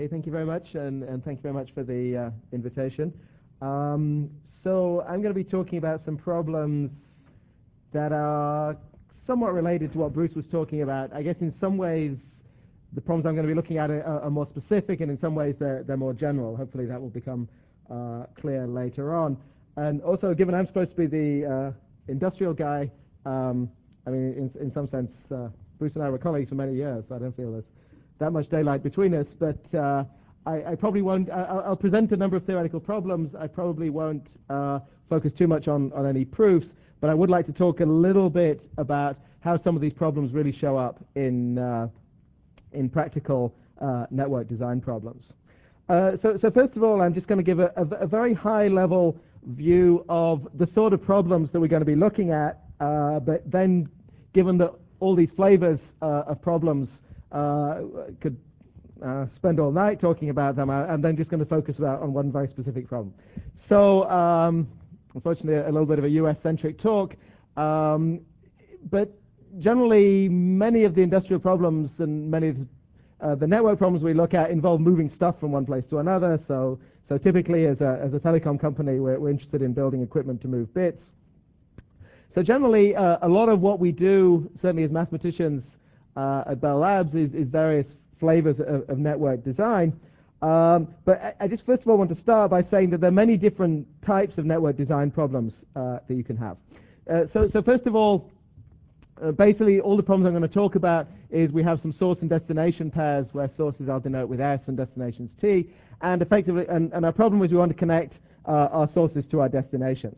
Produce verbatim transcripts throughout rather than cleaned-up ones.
Okay, thank you very much, and, and thank you very much for the uh, invitation. Um, so I'm going to be talking about some problems that are somewhat related to what Bruce was talking about. I guess in some ways the problems I'm going to be looking at are, are more specific, and in some ways they're, they're more general. Hopefully that will become uh, clear later on. And also, given I'm supposed to be the uh, industrial guy, um, I mean, in, in some sense, uh, Bruce and I were colleagues for many years, so I don't feel there's that much daylight between us, but uh, I, I probably won't, I, I'll present a number of theoretical problems. I probably won't uh, focus too much on, on any proofs, but I would like to talk a little bit about how some of these problems really show up in, uh, in practical uh, network design problems. Uh, so, so first of all, I'm just going to give a, a, a very high level view of the sort of problems that we're going to be looking at, uh, but then given that all these flavors uh, of problems Uh, could uh, spend all night talking about them. I'm then just going to focus about on one very specific problem. So, um, unfortunately, a little bit of a U S-centric talk, um, but generally, many of the industrial problems and many of uh, the network problems we look at involve moving stuff from one place to another. So, so typically, as a, as a telecom company, we're, we're interested in building equipment to move bits. So, generally, uh, a lot of what we do, certainly as mathematicians, Uh, at Bell Labs is, is various flavors of, of network design. Um, but I, I just first of all want to start by saying that there are many different types of network design problems uh, that you can have. Uh, so, so first of all, uh, basically all the problems I'm going to talk about is we have some source and destination pairs where sources I'll denote with S and destinations T, and effectively, and, and our problem is we want to connect uh, our sources to our destinations.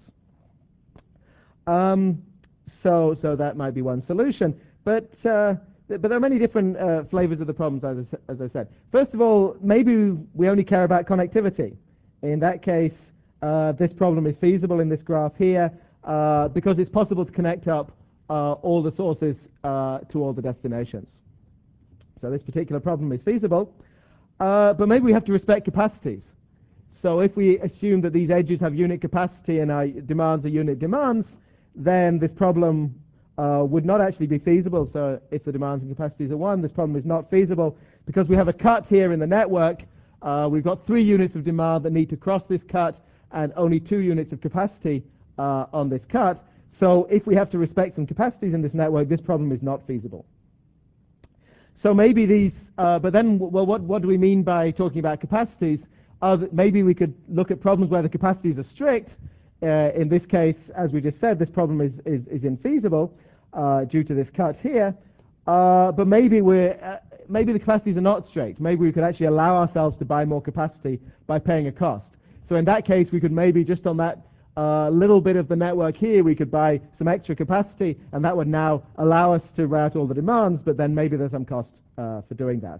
Um, so, so that might be one solution, but uh, But there are many different uh, flavors of the problems, as I, as I said. First of all, maybe we only care about connectivity. In that case, uh, this problem is feasible in this graph here uh, because it's possible to connect up uh, all the sources uh, to all the destinations. So this particular problem is feasible, uh, but maybe we have to respect capacities. So if we assume that these edges have unit capacity and our demands are unit demands, then this problem Uh, would not actually be feasible. So if the demands and capacities are one, this problem is not feasible because we have a cut here in the network. Uh, we've got three units of demand that need to cross this cut and only two units of capacity uh, on this cut. So if we have to respect some capacities in this network, this problem is not feasible. So maybe these, uh, but then, well, what, what do we mean by talking about capacities? Uh, maybe we could look at problems where the capacities are strict. Uh, in this case, as we just said, this problem is, is, is infeasible uh, due to this cut here. Uh, but maybe we're, uh, maybe the capacities are not strict. Maybe we could actually allow ourselves to buy more capacity by paying a cost. So in that case, we could maybe just on that uh, little bit of the network here, we could buy some extra capacity, and that would now allow us to route all the demands. But then maybe there's some cost uh, for doing that.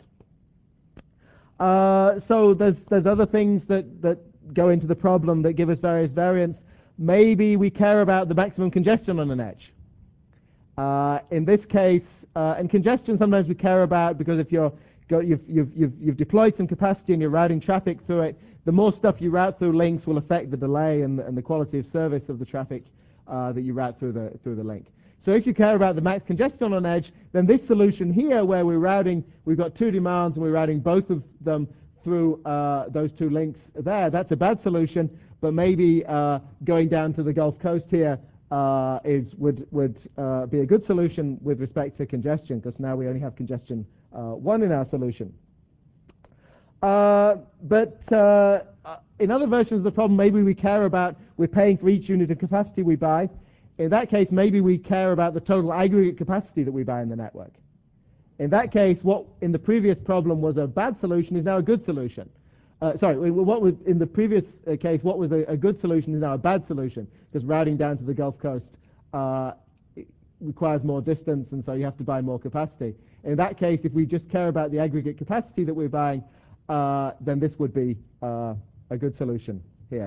Uh, so there's there's other things that that go into the problem that give us various variants. Maybe we care about the maximum congestion on an edge. Uh, in this case, uh, and congestion sometimes we care about because if you're, go, you've, you've, you've, you've deployed some capacity and you're routing traffic through it, the more stuff you route through links will affect the delay and, and the quality of service of the traffic uh, that you route through the, through the link. So if you care about the max congestion on an edge, then this solution here where we're routing, we've got two demands and we're routing both of them through uh, those two links there, that's a bad solution. But maybe uh, going down to the Gulf Coast here uh, is would would uh, be a good solution with respect to congestion, because now we only have congestion uh, one in our solution. Uh, but uh, in other versions of the problem, maybe we care about we're paying for each unit of capacity we buy. In that case, maybe we care about the total aggregate capacity that we buy in the network. In that case, what in the previous problem was a bad solution is now a good solution. Uh, sorry, what was in the previous uh, case, what was a, a good solution is now a bad solution, because routing down to the Gulf Coast uh, requires more distance, and so you have to buy more capacity. In that case, if we just care about the aggregate capacity that we're buying, uh, then this would be uh, a good solution here.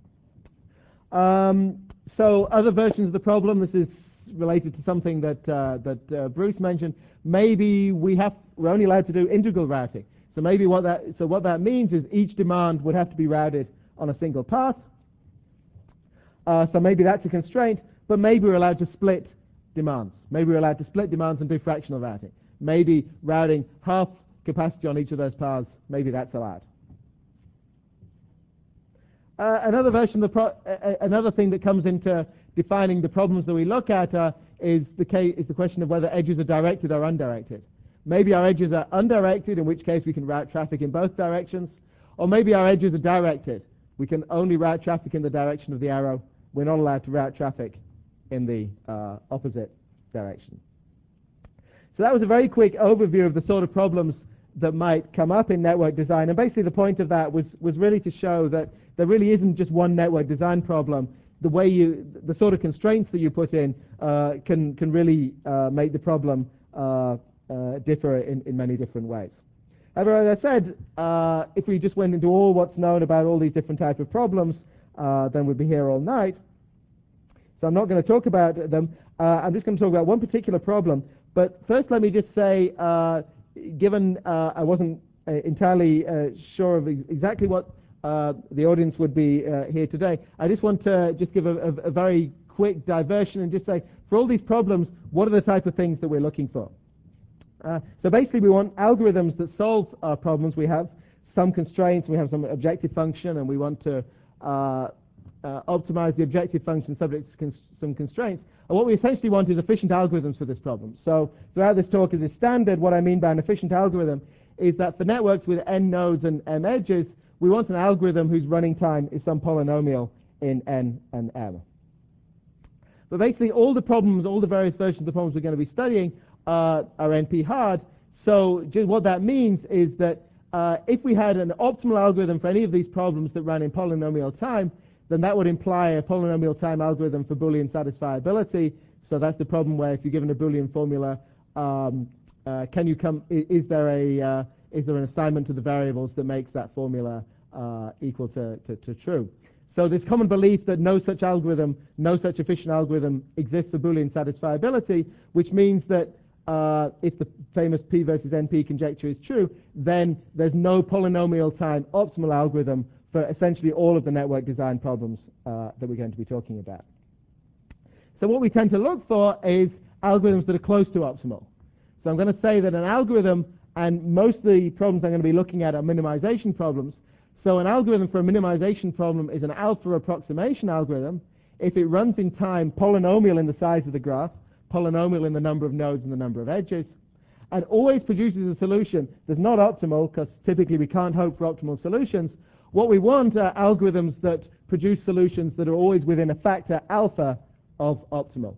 Um, so other versions of the problem, this is related to something that, uh, that uh, Bruce mentioned. Maybe we have, we're only allowed to do integral routing. So maybe what that, so what that means is each demand would have to be routed on a single path. Uh, so maybe that's a constraint, but maybe we're allowed to split demands. Maybe we're allowed to split demands and do fractional routing. Maybe routing half capacity on each of those paths, maybe that's allowed. Uh, another version of the pro uh, another thing that comes into defining the problems that we look at uh, is the case, is the question of whether edges are directed or undirected. Maybe our edges are undirected, in which case we can route traffic in both directions, or maybe our edges are directed. We can only route traffic in the direction of the arrow. We're not allowed to route traffic in the uh, opposite direction. So that was a very quick overview of the sort of problems that might come up in network design, and basically the point of that was, was really to show that there really isn't just one network design problem. The way you, the sort of constraints that you put in uh, can, can really uh, make the problem uh, uh, differ in, in many different ways. However, as I said, uh, if we just went into all what's known about all these different types of problems, uh, then we'd be here all night. So I'm not going to talk about them. Uh, I'm just going to talk about one particular problem. But first, let me just say, uh, given uh, I wasn't uh, entirely uh, sure of ex exactly what uh, the audience would be uh, here today, I just want to just give a, a, a very quick diversion and just say, for all these problems, what are the type of things that we're looking for? Uh, so basically, we want algorithms that solve our problems. We have some constraints, we have some objective function, and we want to uh, uh, optimize the objective function subject to cons some constraints. And what we essentially want is efficient algorithms for this problem. So throughout this talk as a standard, what I mean by an efficient algorithm is that for networks with n nodes and m edges, we want an algorithm whose running time is some polynomial in n and m. But basically, all the problems, all the various versions of the problems we're going to be studying uh, are N P hard. So just what that means is that uh, if we had an optimal algorithm for any of these problems that ran in polynomial time, then that would imply a polynomial time algorithm for Boolean satisfiability. So that's the problem where if you're given a Boolean formula, um, uh, can you come? Is, is there a uh, is there an assignment to the variables that makes that formula uh, equal to, to, to true? So there's common belief that no such algorithm, no such efficient algorithm exists for Boolean satisfiability, which means that uh, if the famous P versus N P conjecture is true, then there's no polynomial time optimal algorithm for essentially all of the network design problems uh, that we're going to be talking about. So what we tend to look for is algorithms that are close to optimal. So I'm going to say that an algorithm, and most of the problems I'm going to be looking at are minimization problems. So an algorithm for a minimization problem is an alpha approximation algorithm if it runs in time polynomial in the size of the graph, polynomial in the number of nodes and the number of edges, and always produces a solution that's not optimal, because typically we can't hope for optimal solutions. What we want are algorithms that produce solutions that are always within a factor alpha of optimal.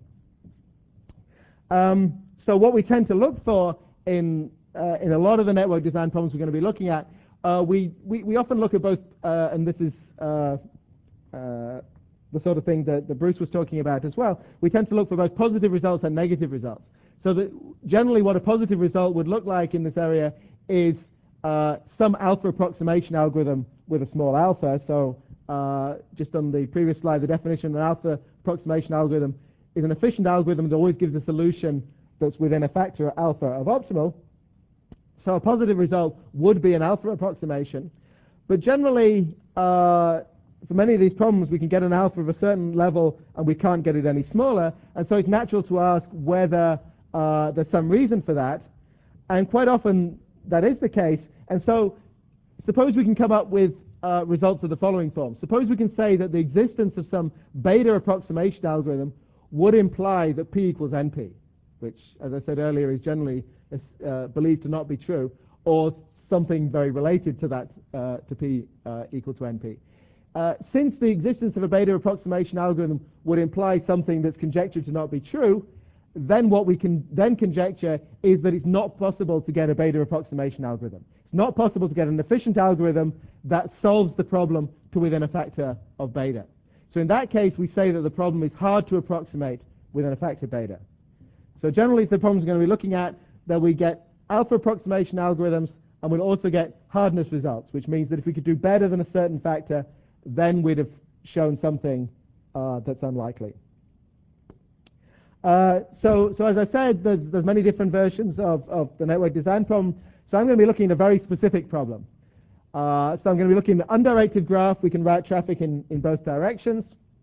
Um, so what we tend to look for in, uh, in a lot of the network design problems we're going to be looking at, uh, we, we, we often look at both, uh, and this is uh, uh, the sort of thing that, that Bruce was talking about as well, we tend to look for both positive results and negative results. So that generally what a positive result would look like in this area is uh, some alpha approximation algorithm with a small alpha. So uh, just on the previous slide, the definition of an alpha approximation algorithm is an efficient algorithm that always gives a solution that's within a factor alpha of optimal. So a positive result would be an alpha approximation. But generally, uh, for many of these problems, we can get an alpha of a certain level and we can't get it any smaller. And so it's natural to ask whether uh, there's some reason for that. And quite often that is the case. And so suppose we can come up with uh, results of the following form. Suppose we can say that the existence of some beta approximation algorithm would imply that P equals N P, which, as I said earlier, is generally uh, believed to not be true, or something very related to that, uh, to P uh, equal to N P. Uh, since the existence of a beta approximation algorithm would imply something that's conjectured to not be true, then what we can then conjecture is that it's not possible to get a beta approximation algorithm. It's not possible to get an efficient algorithm that solves the problem to within a factor of beta. So in that case, we say that the problem is hard to approximate within a factor beta. So generally, the problems we're going to be looking at, that we get alpha approximation algorithms, and we'll also get hardness results, which means that if we could do better than a certain factor, then we'd have shown something uh, that's unlikely. Uh, so, so as I said, there's, there's many different versions of, of the network design problem. So I'm going to be looking at a very specific problem. Uh, so I'm going to be looking at an undirected graph. We can route traffic in, in both directions.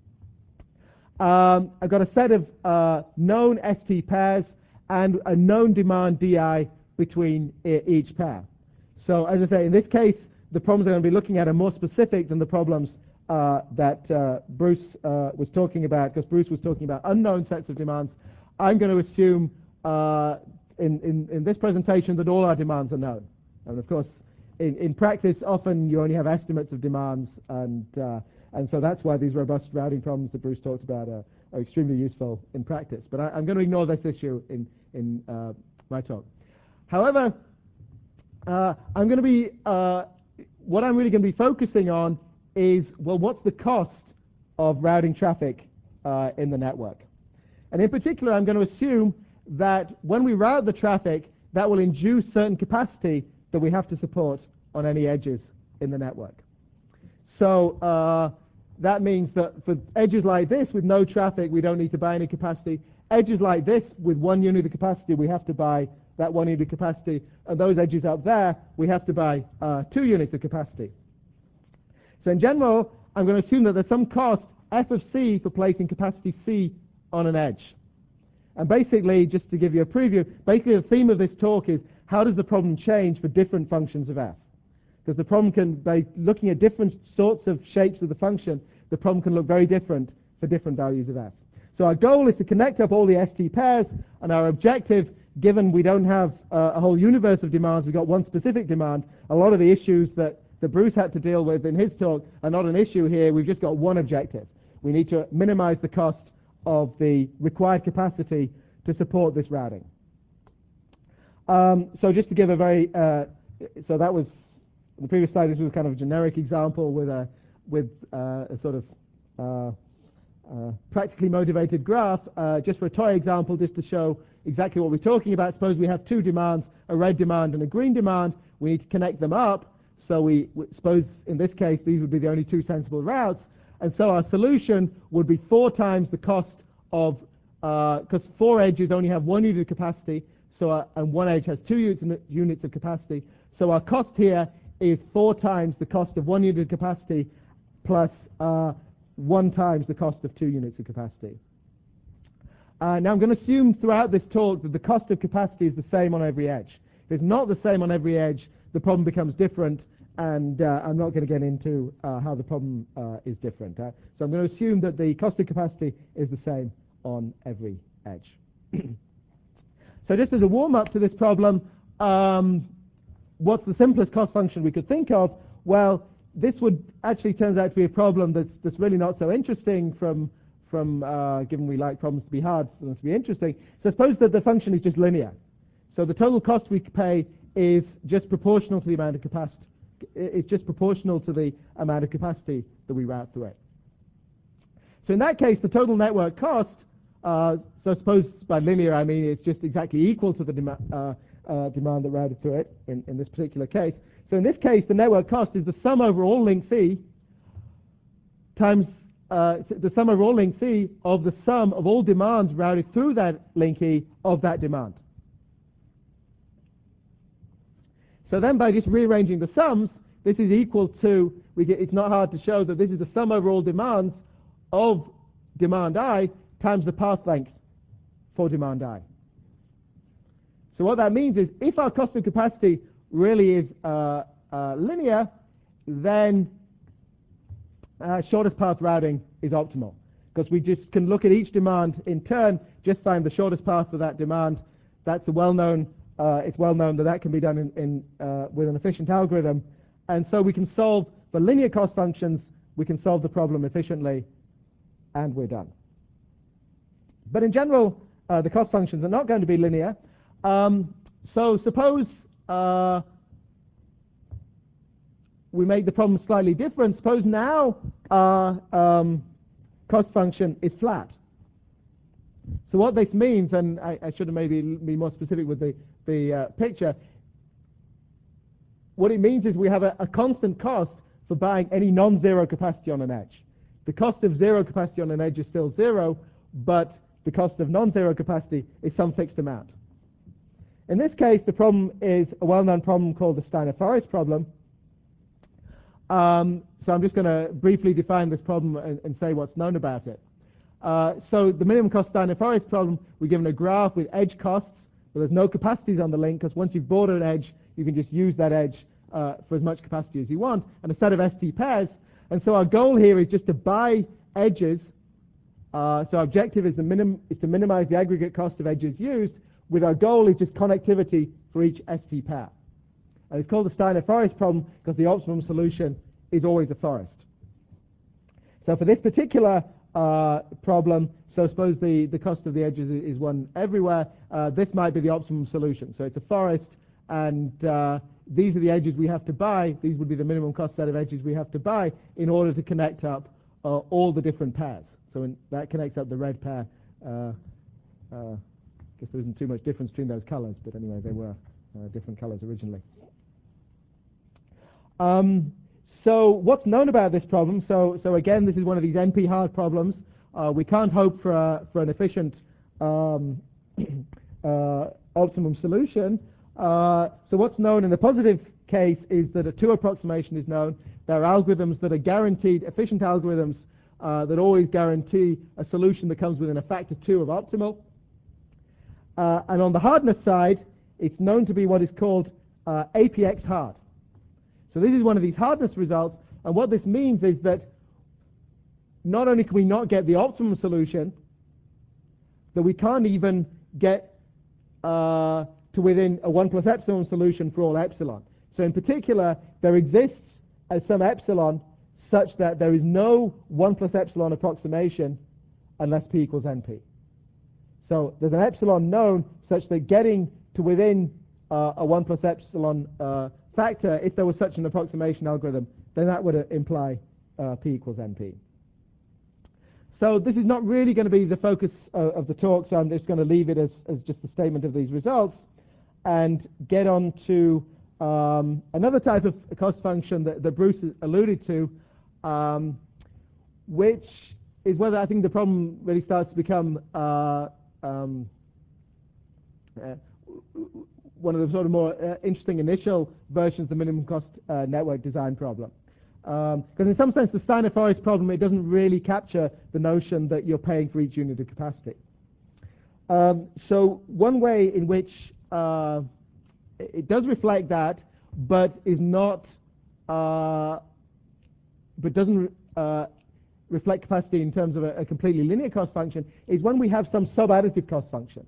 Um, I've got a set of uh, known S T pairs and a known demand D I between e each pair. So as I say, in this case, the problems I'm going to be looking at are more specific than the problems uh, that uh, Bruce uh, was talking about, because Bruce was talking about unknown sets of demands. I'm going to assume uh, in, in, in this presentation that all our demands are known. And of course, in, in practice, often you only have estimates of demands, and, uh, and so that's why these robust routing problems that Bruce talked about are, are extremely useful in practice. But I, I'm going to ignore this issue in, in uh, my talk. However, uh, I'm going to be, uh, what I'm really going to be focusing on is, well, what's the cost of routing traffic uh, in the network? And in particular, I'm going to assume that when we route the traffic, that will induce certain capacity that we have to support on any edges in the network. So uh, that means that for edges like this with no traffic, we don't need to buy any capacity. Edges like this with one unit of capacity, we have to buy that one unit of capacity. And those edges up there, we have to buy uh, two units of capacity. So in general, I'm going to assume that there's some cost, F of C, for placing capacity C on an edge. And basically, just to give you a preview, basically the theme of this talk is how does the problem change for different functions of F? Because the problem can, by looking at different sorts of shapes of the function, the problem can look very different for different values of F. So our goal is to connect up all the S T pairs, and our objective, given we don't have uh, a whole universe of demands, we've got one specific demand, a lot of the issues that, that Bruce had to deal with in his talk are not an issue here. We've just got one objective. We need to minimize the cost of the required capacity to support this routing. Um, so just to give a very, uh, so that was, in the previous slide, this was kind of a generic example with a, with uh, a sort of uh, uh, practically motivated graph. Uh, just for a toy example, just to show exactly what we're talking about. Suppose we have two demands, a red demand and a green demand. We need to connect them up. So we, we suppose in this case, these would be the only two sensible routes. And so our solution would be four times the cost of, because uh, four edges only have one unit of capacity, so uh, and one edge has two units, units of capacity. So our cost here is four times the cost of one unit of capacity plus uh, one times the cost of two units of capacity. Uh, now I'm going to assume throughout this talk that the cost of capacity is the same on every edge. If it's not the same on every edge, the problem becomes different, and uh, I'm not going to get into uh, how the problem uh, is different. Uh, so I'm going to assume that the cost of capacity is the same on every edge. So just as a warm-up to this problem, um, what's the simplest cost function we could think of? Well, this would actually turns out to be a problem that's, that's really not so interesting from, from uh, given we like problems to be hard, for them to be interesting. So suppose that the function is just linear. So the total cost we pay is just proportional to the amount of capacity. It's just proportional to the amount of capacity that we route through it. So in that case, the total network cost, uh, so suppose by linear I mean it's just exactly equal to the dema uh, uh, demand that routed through it in, in this particular case. So in this case, the network cost is the sum over all link C times uh, the sum over all link C of the sum of all demands routed through that link E of that demand. So then by just rearranging the sums, this is equal to, we get, it's not hard to show that this is the sum over all demands of demand I times the path length for demand I. So what that means is if our cost of capacity really is uh, uh, linear, then uh, shortest path routing is optimal, because we just can look at each demand in turn, just find the shortest path for that demand. That's a well-known, uh, it's well known that that can be done in, in, uh, with an efficient algorithm. And so we can solve for linear cost functions, we can solve the problem efficiently, and we're done. But in general, uh, the cost functions are not going to be linear. Um, so suppose uh, we make the problem slightly different. Suppose now our um, cost function is flat. So what this means, and I, I should have maybe be more specific with the, the uh, picture, what it means is we have a, a constant cost for buying any non-zero capacity on an edge. The cost of zero capacity on an edge is still zero, but the cost of non-zero capacity is some fixed amount. In this case, the problem is a well-known problem called the Steiner-Forest problem. Um, so I'm just going to briefly define this problem and, and say what's known about it. Uh, so the minimum cost Steiner-Forest problem, we're given a graph with edge costs, but there's no capacities on the link, because once you've bought an edge, you can just use that edge uh, for as much capacity as you want, and a set of S T pairs. And so our goal here is just to buy edges. Uh, so our objective is to, minim is to minimize the aggregate cost of edges used, with our goal is just connectivity for each S T pair. And it's called the Steiner forest problem because the optimum solution is always a forest. So for this particular uh, problem, so suppose the, the cost of the edges is one everywhere, uh, this might be the optimum solution. So it's a forest, and uh, these are the edges we have to buy. These would be the minimum cost set of edges we have to buy in order to connect up uh, all the different pairs. So in, that connects up the red pair. Uh, uh, I guess there isn't too much difference between those colors, but anyway, they were uh, different colors originally. Um, so what's known about this problem? So, so again, this is one of these N P hard problems. Uh, we can't hope for, a, for an efficient um, uh, optimum solution. Uh, so what's known in the positive case is that a two approximation is known. There are algorithms that are guaranteed, efficient algorithms uh, that always guarantee a solution that comes within a factor two of optimal. Uh, and on the hardness side, it's known to be what is called uh, A P X hard. So this is one of these hardness results, and what this means is that not only can we not get the optimum solution, that we can't even get uh, to within a one plus epsilon solution for all epsilon. So in particular, there exists as some epsilon such that there is no one plus epsilon approximation unless p equals np. So there's an epsilon known such that getting to within uh, a one plus epsilon uh, factor, if there was such an approximation algorithm, then that would uh, imply uh, p equals np. So this is not really going to be the focus uh, of the talk, so I'm just going to leave it as, as just a statement of these results and get on to um, another type of cost function that, that Bruce alluded to, um, which is whether I think the problem really starts to become uh, um, uh, one of the sort of more uh, interesting initial versions of the minimum cost uh, network design problem. Because um, in some sense, the Steiner forest problem, it doesn't really capture the notion that you're paying for each unit of capacity. Um, so one way in which uh, it does reflect that, but is not, uh, but doesn't uh, reflect capacity in terms of a, a completely linear cost function, is when we have some sub-additive cost function.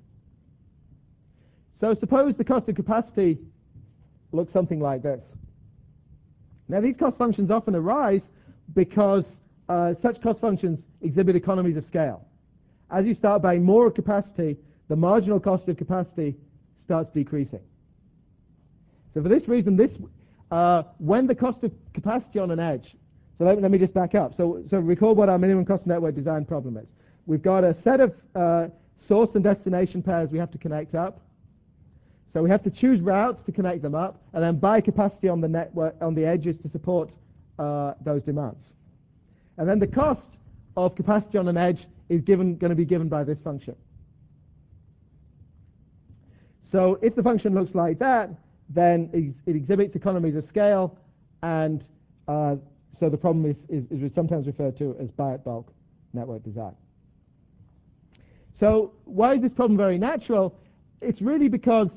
So suppose the cost of capacity looks something like this. Now these cost functions often arise because uh, such cost functions exhibit economies of scale. As you start buying more capacity, the marginal cost of capacity starts decreasing. So for this reason, this uh, when the cost of capacity on an edge, so let, let me just back up. So, so recall what our minimum cost network design problem is. We've got a set of uh, source and destination pairs we have to connect up. So we have to choose routes to connect them up, and then buy capacity on the network on the edges to support uh, those demands. And then the cost of capacity on an edge is given going to be given by this function. So if the function looks like that, then it, it exhibits economies of scale, and uh, so the problem is, is, is sometimes referred to as buy-at-bulk network design. So why is this problem very natural? It's really because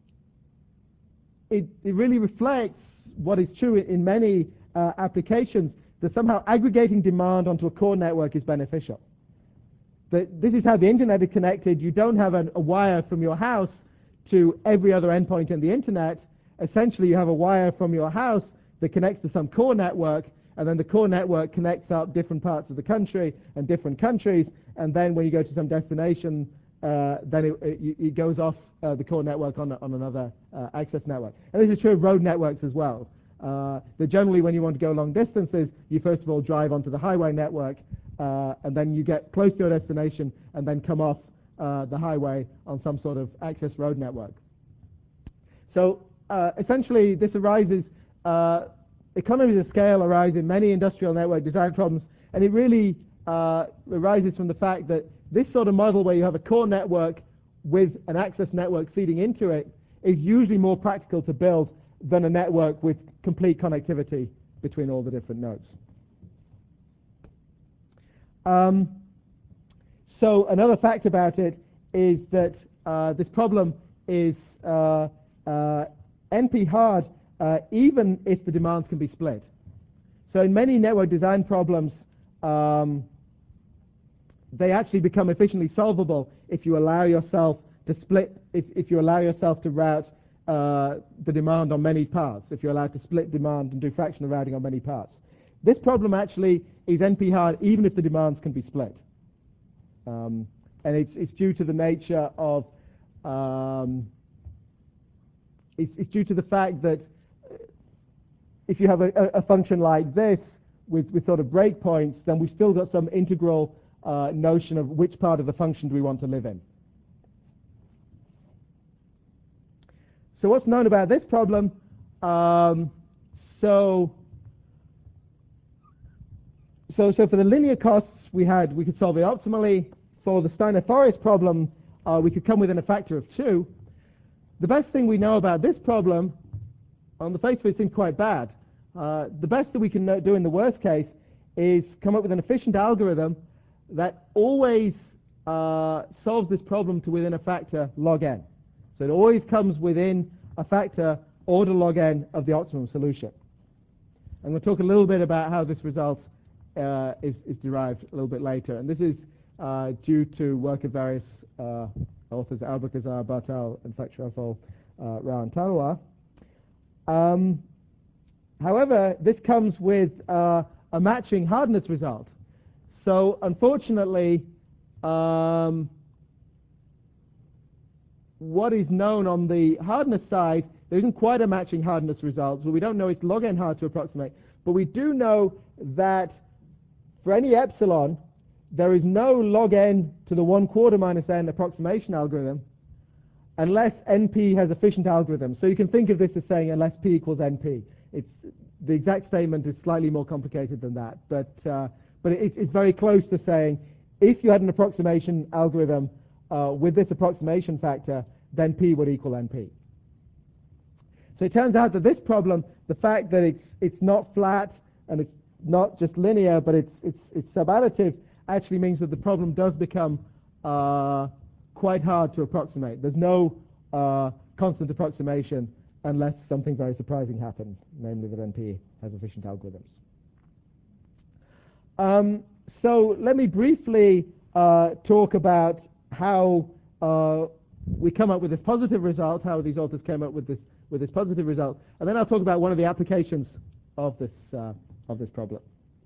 It, it really reflects what is true in many uh, applications, that somehow aggregating demand onto a core network is beneficial. That this is how the internet is connected. You don't have an, a wire from your house to every other endpoint in the internet. Essentially, you have a wire from your house that connects to some core network, and then the core network connects up different parts of the country and different countries, and then when you go to some destination, uh, then it, it, it goes off uh, the core network on, on another uh, access network. And this is true of road networks as well. Uh, that generally when you want to go long distances, you first of all drive onto the highway network, uh, and then you get close to your destination and then come off uh, the highway on some sort of access road network. So uh, essentially this arises, uh, economies of scale arise in many industrial network design problems, and it really uh, arises from the fact that this sort of model where you have a core network with an access network feeding into it is usually more practical to build than a network with complete connectivity between all the different nodes. Um, so another fact about it is that uh, this problem is uh, uh, N P hard uh, even if the demands can be split. So in many network design problems, um, they actually become efficiently solvable if you allow yourself to split, if, if you allow yourself to route uh, the demand on many paths, if you're allowed to split demand and do fractional routing on many paths. This problem actually is N P hard even if the demands can be split. Um, and it's, it's due to the nature of, um, it's, it's due to the fact that if you have a, a function like this with, with sort of breakpoints, then we've still got some integral uh, notion of which part of the function do we want to live in. So what's known about this problem? Um, so, so, so for the linear costs, we had we could solve it optimally. For the Steiner-Forest problem, uh, we could come within a factor of two. The best thing we know about this problem, on the face of it, seems quite bad. Uh, the best that we can do in the worst case is come up with an efficient algorithm that always uh, solves this problem to within a factor log n. So it always comes within a factor order log n of the optimum solution. I'm going to talk a little bit about how this result uh, is, is derived a little bit later. And this is uh, due to work of various uh, authors, Albuquerque, Bartal, and Fletcher-Russell, uh, Rao, and Talwar. Um, however, this comes with uh, a matching hardness result. So unfortunately, um, what is known on the hardness side, there isn't quite a matching hardness result, so we don't know it's log n hard to approximate. But we do know that for any epsilon, there is no log n to the one quarter minus n approximation algorithm unless N P has efficient algorithms. So you can think of this as saying unless P equals N P. It's, the exact statement is slightly more complicated than that, but, uh, but it, it's very close to saying if you had an approximation algorithm uh, with this approximation factor, then P would equal N P. So it turns out that this problem, the fact that it's, it's not flat and it's not just linear, but it's, it's, it's subadditive, actually means that the problem does become uh, quite hard to approximate. There's no uh, constant approximation unless something very surprising happens, namely that N P has efficient algorithms. Um, so let me briefly uh, talk about how uh, we come up with this positive result, how these authors came up with this with this positive result, and then I'll talk about one of the applications of this uh, of this problem.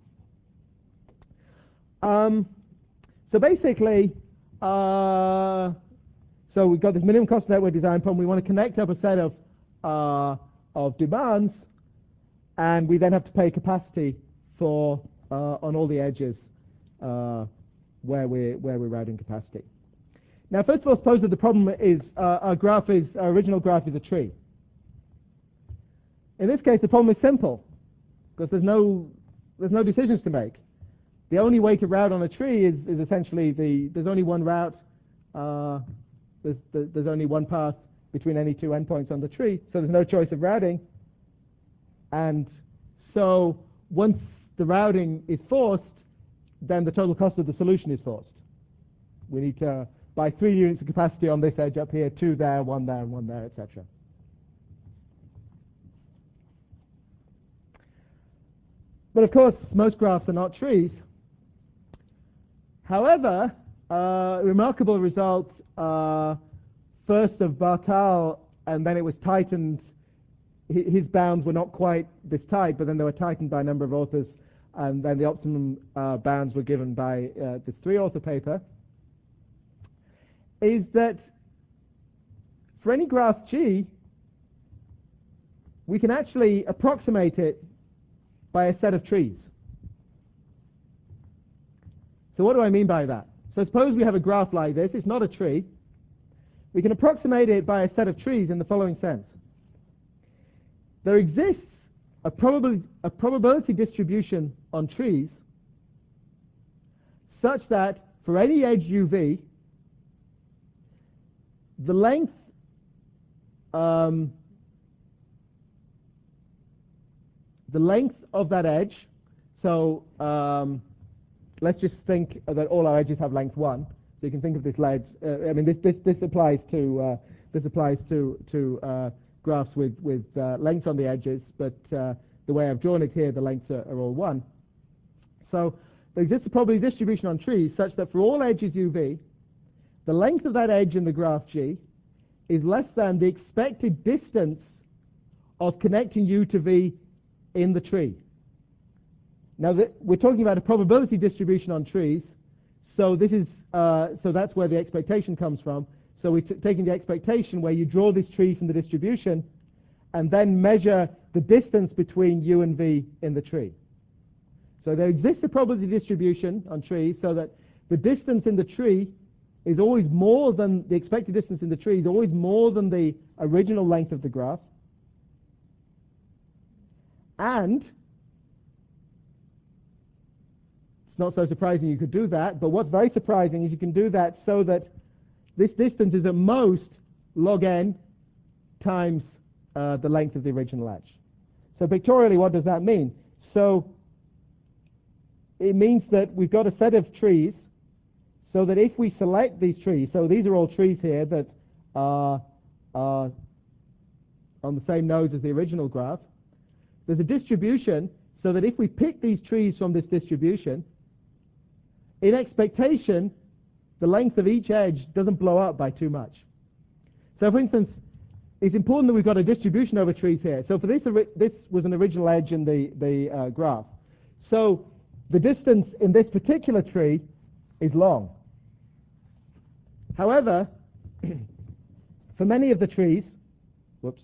Um, so basically, uh, so we've got this minimum cost network design problem. We want to connect up a set of uh, of demands, and we then have to pay capacity for uh, on all the edges uh, where we're where we're routing capacity. Now, first of all, suppose that the problem is uh, our graph is our original graph is a tree. In this case, the problem is simple because there's no there's no decisions to make. The only way to route on a tree is, is essentially the there's only one route. Uh, there's, there's only one path between any two endpoints on the tree, so there's no choice of routing. And so once the routing is forced, then the total cost of the solution is forced. We need to buy three units of capacity on this edge up here, two there, one there, and one there, et cetera. But of course, most graphs are not trees. However, uh, remarkable result uh, first of Bartal, and then it was tightened. His bounds were not quite this tight, but then they were tightened by a number of authors, and then the optimum uh, bounds were given by uh, this three-author paper, is that for any graph G, we can actually approximate it by a set of trees. So what do I mean by that? So suppose we have a graph like this. It's not a tree. We can approximate it by a set of trees in the following sense. There exists a probability, a probability distribution on trees such that for any edge U V, the length um, the length of that edge, so um, let's just think that all our edges have length one. So you can think of this ledge. Uh, I mean, this this this applies to uh, this applies to to uh, graphs with, with uh, lengths on the edges, but uh, the way I've drawn it here, the lengths are, are all one. So there exists a probability distribution on trees such that for all edges U V, the length of that edge in the graph G is less than the expected distance of connecting U to V in the tree. Now the, we're talking about a probability distribution on trees, so this is uh, so that's where the expectation comes from. So we're t taking the expectation where you draw this tree from the distribution and then measure the distance between U and V in the tree. So there exists a probability distribution on trees so that the distance in the tree is always more than the expected distance in the tree is always more than the original length of the graph. And it's not so surprising you could do that, but what's very surprising is you can do that so that this distance is at most log n times uh, the length of the original edge. So pictorially, what does that mean? So it means that we've got a set of trees so that if we select these trees, so these are all trees here that are, are on the same nodes as the original graph, there's a distribution so that if we pick these trees from this distribution, in expectation, the length of each edge doesn't blow up by too much. So for instance, it's important that we've got a distribution over trees here. So for this, this was an original edge in the, the uh, graph. So the distance in this particular tree is long. However, for many of the trees, whoops,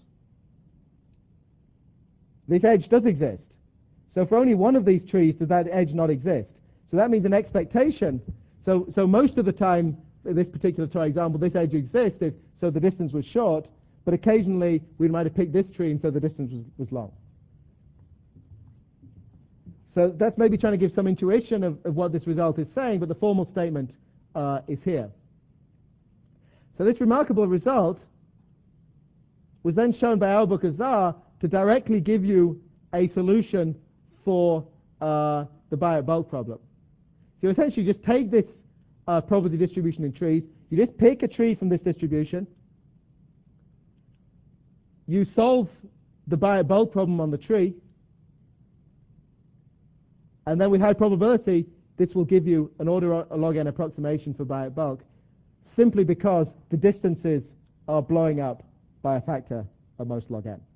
this edge does exist. So for only one of these trees does that edge not exist. So that means an expectation. So, so most of the time, in this particular tree example, this edge existed, so the distance was short, but occasionally we might have picked this tree and so the distance was, was long. So that's maybe trying to give some intuition of, of what this result is saying, but the formal statement uh, is here. So this remarkable result was then shown by Auerbach-Azar to directly give you a solution for uh, the Biot-Bulk problem. So you essentially just take this uh, probability distribution in trees, you just pick a tree from this distribution, you solve the Biot-Bulk problem on the tree, and then with high probability, this will give you an order log n approximation for Biot-Bulk, simply because the distances are blowing up by a factor of most log n.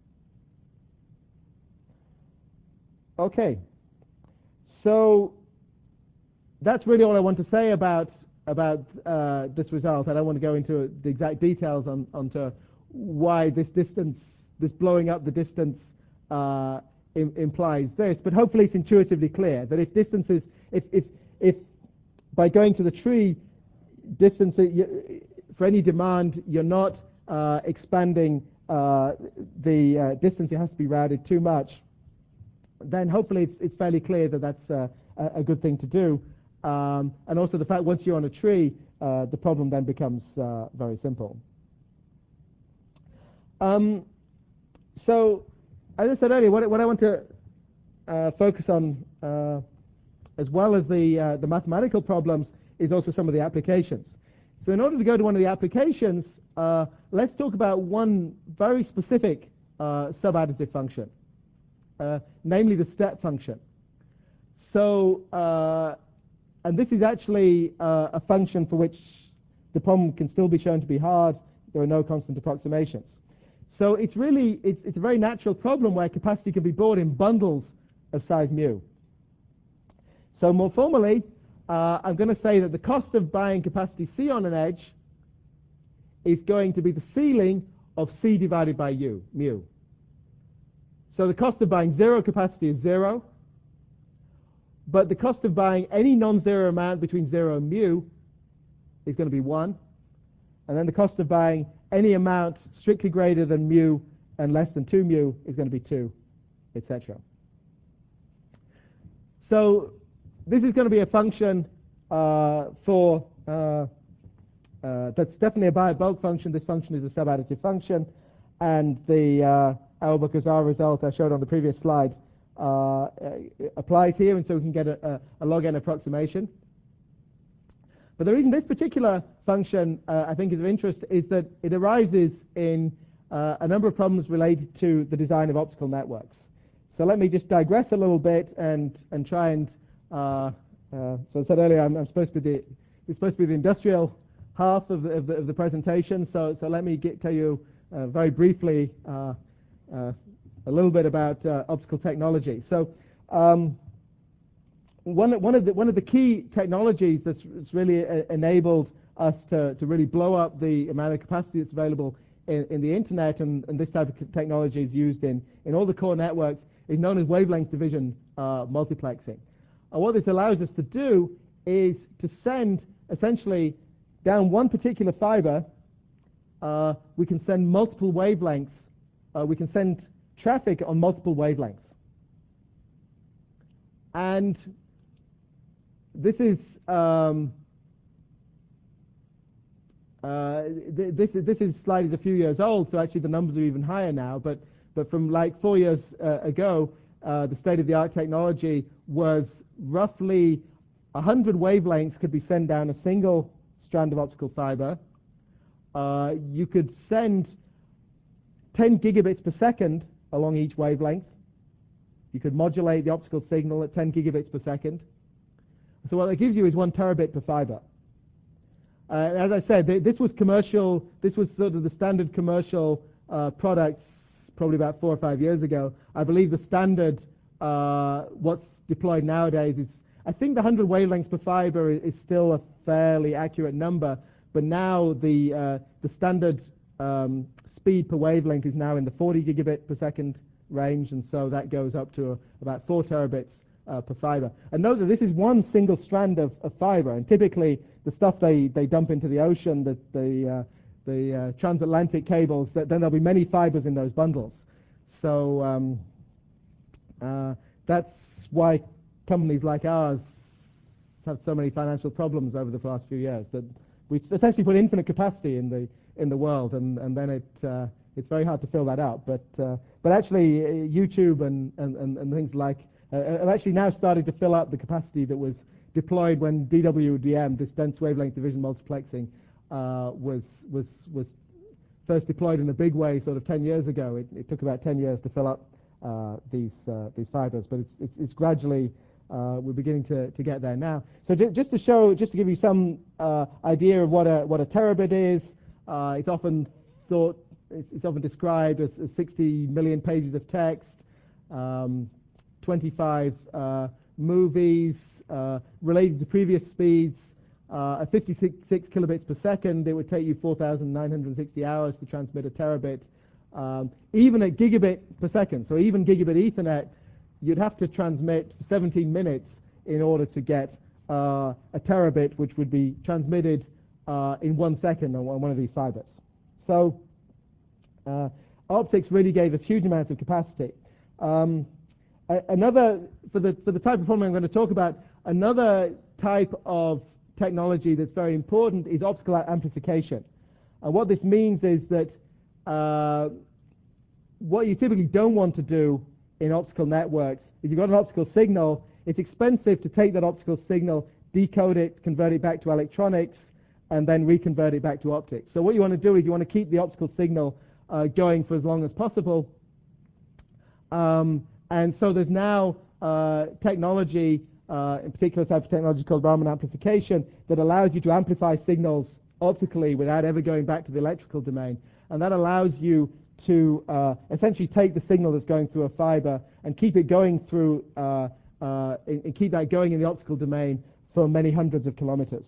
Okay, so that's really all I want to say about about uh, this result. I don't want to go into the exact details on onto why this distance, this blowing up the distance, uh, im implies this. But hopefully, it's intuitively clear that if distances, if if if by going to the tree, distance for any demand, you're not uh, expanding uh, the uh, distance. It has to be routed too much. Then hopefully, it's, it's fairly clear that that's uh, a good thing to do. Um, and also the fact once you're on a tree, uh, the problem then becomes uh, very simple. Um, so, as I said earlier, what, what I want to uh, focus on, uh, as well as the, uh, the mathematical problems, is also some of the applications. So in order to go to one of the applications, uh, let's talk about one very specific uh, subadditive function, uh, namely the step function. So, uh, and this is actually uh, a function for which the problem can still be shown to be hard. There are no constant approximations. So it's really, it's, it's a very natural problem where capacity can be bought in bundles of size mu. So more formally, uh, I'm going to say that the cost of buying capacity C on an edge is going to be the ceiling of C divided by U, mu. So the cost of buying zero capacity is zero. But the cost of buying any non-zero amount between zero and mu is going to be one. And then the cost of buying any amount strictly greater than mu and less than two mu is going to be two, et cetera. So this is going to be a function uh, for, uh, uh, that's definitely a Biot-Bulk function. This function is a subadditive function. And the uh, Auerbach-Azar result I showed on the previous slide Uh, applies here, and so we can get a, a, a log n approximation. But the reason this particular function uh, I think is of interest is that it arises in uh, a number of problems related to the design of optical networks. So let me just digress a little bit and, and try and, uh, uh, so I said earlier, I'm, I'm supposed to be, it's supposed to be the industrial half of the, of the, of the presentation, so, so let me get, tell you uh, very briefly uh, uh, a little bit about uh, optical technology. So um, one, one, of the, one of the key technologies that's, that's really uh, enabled us to, to really blow up the amount of capacity that's available in, in the internet, and, and this type of technology is used in, in all the core networks, is known as wavelength division uh, multiplexing. And what this allows us to do is to send essentially down one particular fiber, uh, we can send multiple wavelengths, uh, we can send traffic on multiple wavelengths. And this is um, uh, th this is this is slide is a few years old, so actually the numbers are even higher now. But but from like four years uh, ago, uh, the state-of-the-art technology was roughly one hundred wavelengths could be sent down a single strand of optical fiber. Uh, you could send ten gigabits per second along each wavelength. You could modulate the optical signal at ten gigabits per second. So what that gives you is one terabit per fiber. Uh, as I said, th this was commercial, this was sort of the standard commercial uh, products probably about four or five years ago. I believe the standard, uh, what's deployed nowadays is, I think the one hundred wavelengths per fiber is, is still a fairly accurate number, but now the, uh, the standard um, speed per wavelength is now in the forty gigabit per second range, and so that goes up to uh, about four terabits uh, per fiber. And note that this is one single strand of, of fiber, and typically the stuff they, they dump into the ocean, the, the, uh, the uh, transatlantic cables, that, then there'll be many fibers in those bundles. So um, uh, that's why companies like ours have so many financial problems over the past few years. That we essentially put infinite capacity in the in the world, and and then it uh, it's very hard to fill that up. But uh, but actually, uh, YouTube and, and, and, and things like uh, have actually now started to fill up the capacity that was deployed when D W D M, this dense wavelength division multiplexing, uh, was was was first deployed in a big way, sort of ten years ago. It, it took about ten years to fill up uh, these uh, these fibers, but it's it's, it's gradually. Uh, we're beginning to, to get there now. So just to show, just to give you some uh, idea of what a what a terabit is, uh, it's often thought, it's, it's often described as, as sixty million pages of text, um, twenty-five uh, movies uh, related to previous speeds. Uh, at fifty-six kilobits per second, it would take you four thousand nine hundred sixty hours to transmit a terabit. Um, even at gigabit per second, so even gigabit Ethernet, you'd have to transmit seventeen minutes in order to get uh, a terabit, which would be transmitted uh, in one second on one of these fibers. So uh, optics really gave us huge amounts of capacity. Um, another, for the, for the type of problem I'm going to talk about, another type of technology that's very important is optical amplification. And what this means is that uh, what you typically don't want to do in optical networks, if you've got an optical signal, it's expensive to take that optical signal, decode it, convert it back to electronics, and then reconvert it back to optics. So what you want to do is you want to keep the optical signal uh, going for as long as possible. Um, and so there's now uh, technology, uh, in particular type of technology called Raman amplification, that allows you to amplify signals optically without ever going back to the electrical domain. And that allows you to uh, essentially take the signal that's going through a fiber and keep it going through, uh, uh, and, and keep that going in the optical domain for many hundreds of kilometers.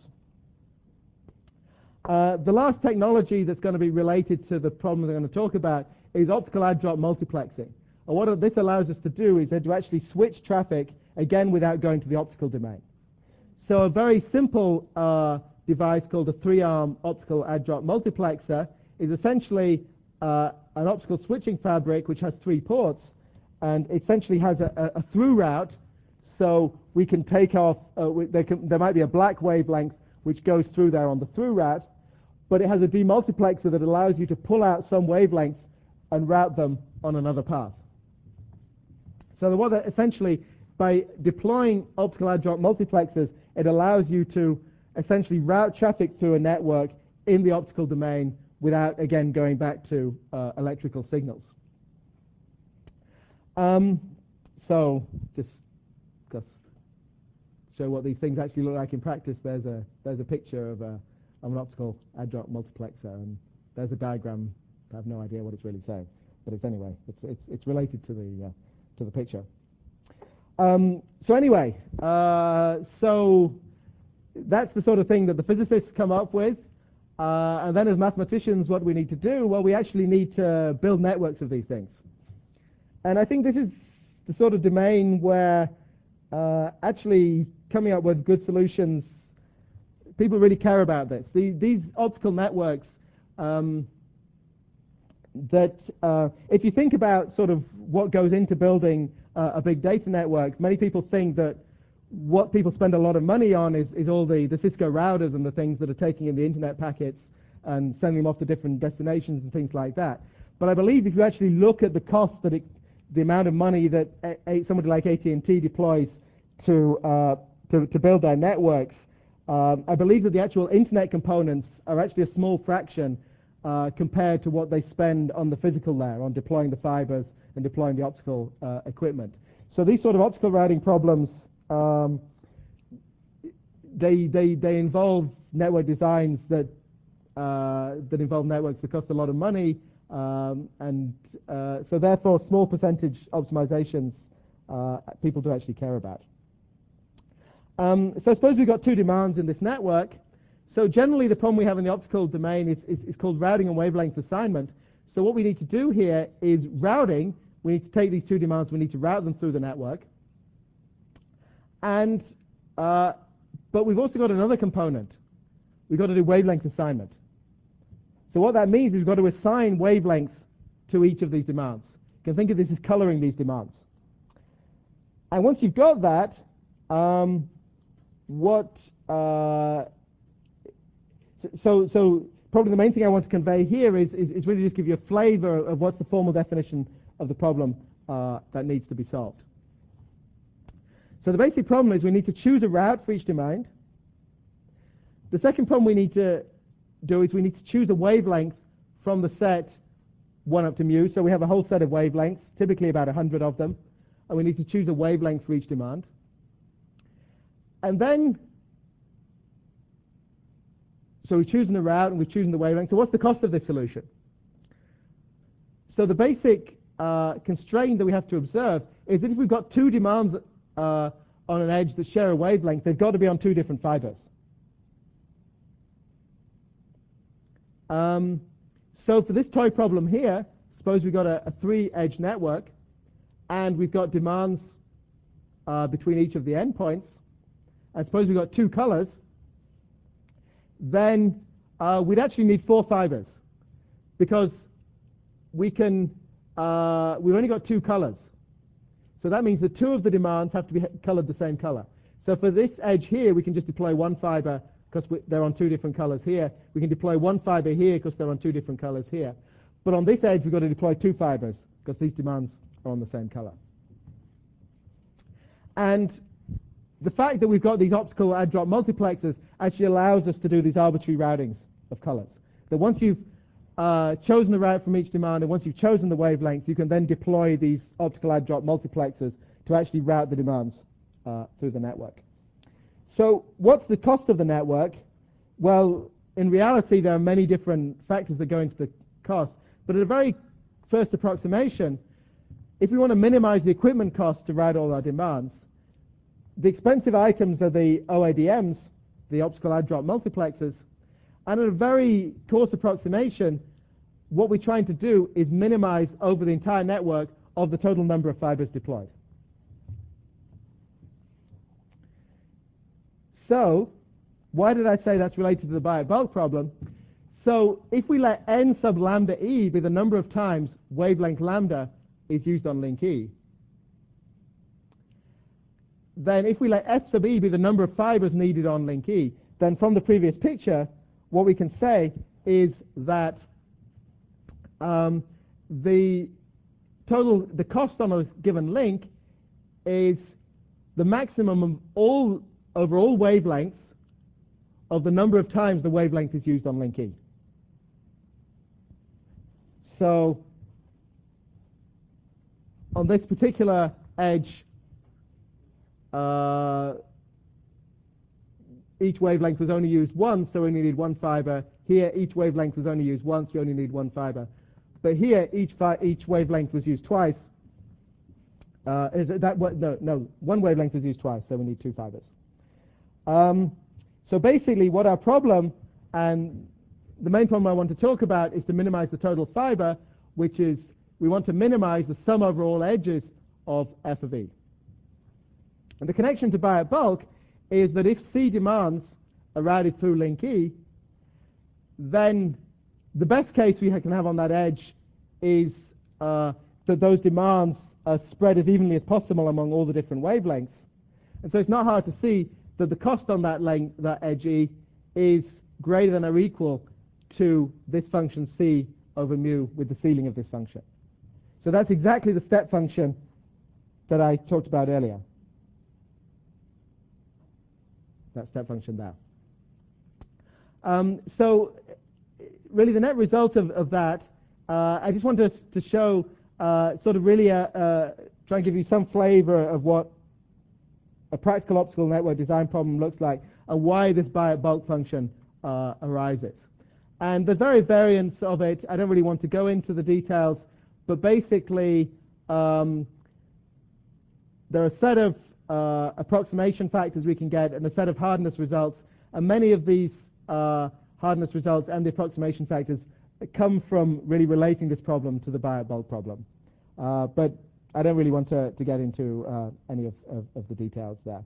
Uh, the last technology that's going to be related to the problem I'm going to talk about is optical add-drop multiplexing. And what this allows us to do is to actually switch traffic, again, without going to the optical domain. So a very simple uh, device called a three-arm optical add-drop multiplexer is essentially uh, an optical switching fabric which has three ports, and essentially has a, a, a through route, so we can take off, uh, we, there, can, there might be a black wavelength which goes through there on the through route, but it has a demultiplexer that allows you to pull out some wavelengths and route them on another path. So what essentially, by deploying optical add-drop multiplexers, it allows you to essentially route traffic through a network in the optical domain without, again, going back to uh, electrical signals. Um, so just to show what these things actually look like in practice, there's a, there's a picture of, a, of an optical add-drop multiplexer, and there's a diagram. I have no idea what it's really saying, but it's anyway, it's, it's, it's related to the, uh, to the picture. Um, so anyway, uh, so that's the sort of thing that the physicists come up with. Uh, and then as mathematicians, what we need to do? Well, we actually need to build networks of these things. And I think this is the sort of domain where uh, actually coming up with good solutions, people really care about this. The, these optical networks, um, that uh, if you think about sort of what goes into building uh, a big data network, many people think that what people spend a lot of money on is, is all the, the Cisco routers and the things that are taking in the internet packets and sending them off to different destinations and things like that. But I believe if you actually look at the cost that it, the amount of money that a, a, somebody like A T and T deploys to, uh, to, to build their networks, um, I believe that the actual internet components are actually a small fraction uh, compared to what they spend on the physical layer, on deploying the fibers and deploying the optical uh, equipment. So these sort of optical routing problems, um, they, they, they involve network designs that, uh, that involve networks that cost a lot of money, um, and uh, so therefore small percentage optimizations uh, people do actually care about. Um, so suppose we've got two demands in this network. So generally the problem we have in the optical domain is, is, is called routing and wavelength assignment. So what we need to do here is routing. We need to take these two demands, we need to route them through the network. And, uh, but we've also got another component. We've got to do wavelength assignment. So what that means is we've got to assign wavelengths to each of these demands. You can think of this as coloring these demands. And once you've got that, um, what, uh, so, so probably the main thing I want to convey here is, is, is really just give you a flavor of what's the formal definition of the problem uh, that needs to be solved. So the basic problem is we need to choose a route for each domain. The second problem we need to do is we need to choose a wavelength from the set one up to mu. So we have a whole set of wavelengths, typically about a hundred of them, and we need to choose a wavelength for each demand. And then, so we've chosen the route and we've chosen the wavelength. So what's the cost of this solution? So the basic uh, constraint that we have to observe is that if we've got two demands uh, on an edge that share a wavelength, they've got to be on two different fibers. Um, so for this toy problem here, suppose we've got a, a three-edge network, and we've got demands uh, between each of the endpoints. And suppose we've got two colors, then uh, we'd actually need four fibers, because we can, uh, we've only got two colors. So that means that two of the demands have to be colored the same color. So for this edge here, we can just deploy one fiber because they're on two different colors here. We can deploy one fiber here because they're on two different colors here. But on this edge, we've got to deploy two fibers because these demands are on the same color. And the fact that we've got these optical add-drop multiplexers actually allows us to do these arbitrary routings of colors. That once you've uh, chosen the route from each demand and once you've chosen the wavelength, you can then deploy these optical add-drop multiplexers to actually route the demands uh, through the network. So what's the cost of the network? Well, in reality, there are many different factors that go into the cost. But at a very first approximation, if we want to minimize the equipment cost to route all our demands, the expensive items are the O A D Ms, the optical add-drop multiplexers, and at a very coarse approximation, what we're trying to do is minimize over the entire network of the total number of fibers deployed. So, why did I say that's related to the Biot bulk problem? So, if we let n sub lambda e be the number of times wavelength lambda is used on link E, then if we let f sub e be the number of fibers needed on link E, then from the previous picture, what we can say is that um, the total, the cost on a given link is the maximum of all over all wavelengths of the number of times the wavelength is used on link E. so on this particular edge, uh, each wavelength was only used once, so we only need one fiber. Here, each wavelength was only used once, you only need one fiber. But here, each fi each wavelength was used twice. Uh, is that what? No, no, one wavelength was used twice, so we need two fibers. Um, so basically, what our problem, and the main problem I want to talk about, is to minimize the total fiber, which is we want to minimize the sum over all edges of f of e. And the connection to Biot bulk is that if C demands are routed through link E, then the best case we can have on that edge is uh, that those demands are spread as evenly as possible among all the different wavelengths. And so it's not hard to see that the cost on that length, that edge E, is greater than or equal to this function C over mu with the ceiling of this function. So that's exactly the step function that I talked about earlier. That step function there. Um, so really the net result of, of that, uh, I just wanted to show uh, sort of really a, a, try and give you some flavor of what a practical optical network design problem looks like and why this Biot bulk function uh, arises. And there's various variants of it. I don't really want to go into the details, but basically um, there are a set of uh, approximation factors we can get and a set of hardness results, and many of these uh, hardness results and the approximation factors come from really relating this problem to the Biot bulk problem. Uh, but I don't really want to, to get into uh, any of, of, of the details there.